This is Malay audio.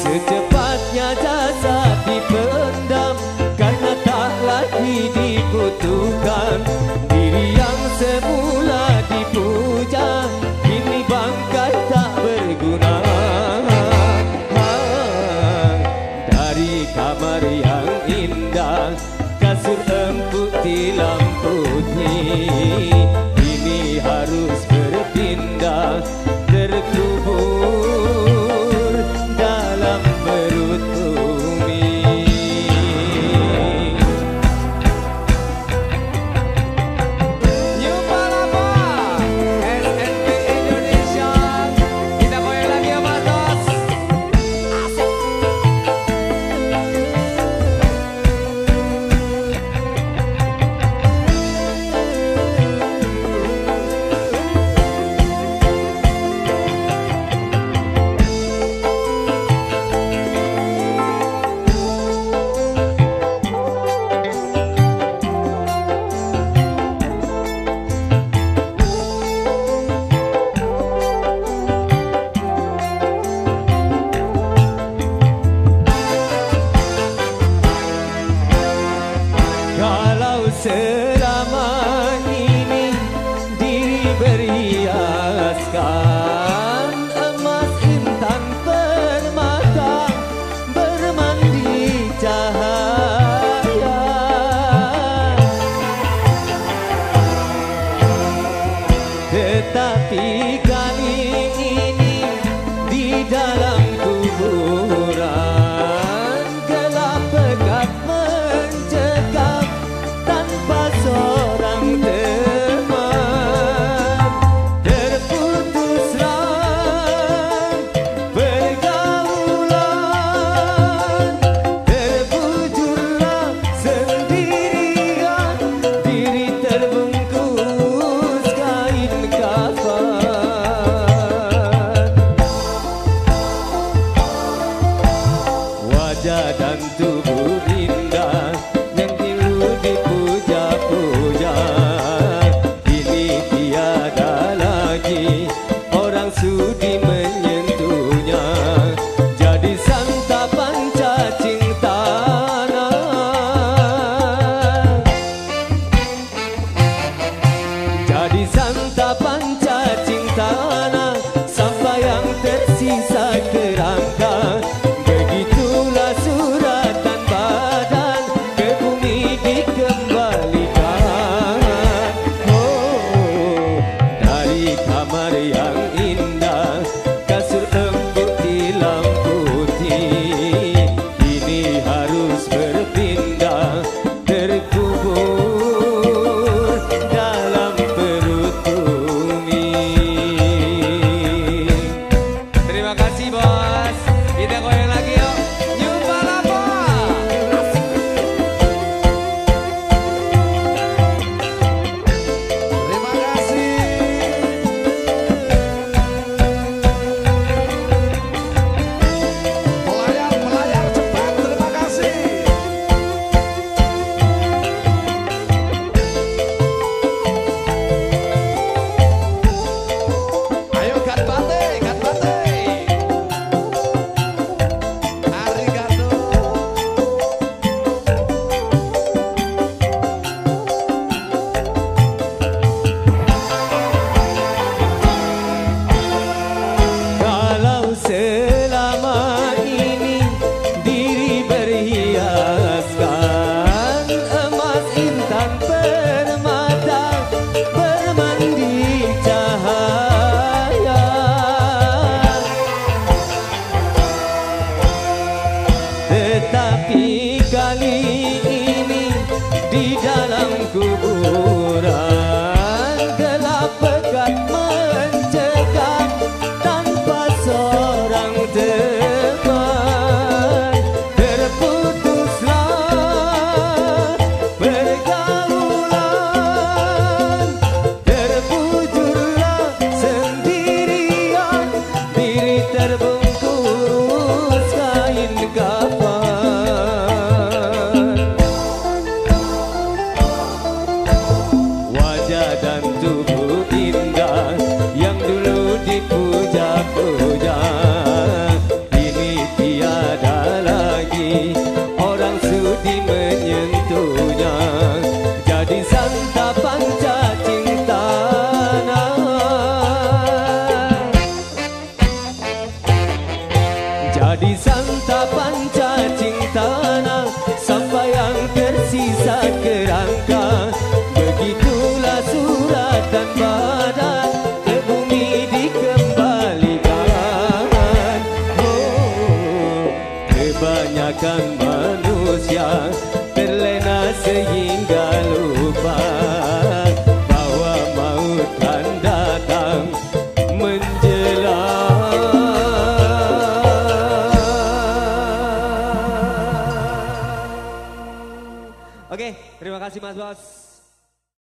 Secepatnya jasad dipendam karena tak lagi dibutuhkan. Diri yang semula dipuja kini bangkai tak berguna. Dari kamar yang indah kasur empuk tilam putih ini harus berpindah terkubur dalam perut bumi. New Palapa SNP Indonesia, kita goyang lagi ya Mas Dos. Asik. Kalau selama ini diri berhiaskan emas intan permata bermandi cahaya, tetapi kali ini di dalam kuburan gelap pekat mencekam tanpa seorang teman. Terputuslah pergaulan, terbujurlah sendirian, diri terbungkus kain kafan. Wajah dan tubuh indah yang dulu dipuja-puja kini tiada lagi orang sudi menyentuhnya. Jadi santapan cacing tanah, jadi santapan cacing tanah, sampah yang tersisa kerangka. Begitulah suratan badan ke bumi dikembalikan. Oh, dari kamar yang indah kasur empuk tilam putih ini harus berpindah terkubur dalam perut bumi. Terima kasih bos. Kita goyang lagi yuk. New Palapa. Terima kasih. Melayar cepat, terima kasih. Ayo kat bate, kat bate. Arigato. Kalau selama ini diri berhiaskan emas intan permata bermandi cahaya, tetapi kali ini di dalam kuburan gelap pekat mencekam tanpa seorang teman. Terputuslah pergaulan, terbujurlah sendirian, diri terbungkus kain kafan. kasih Mas Bos.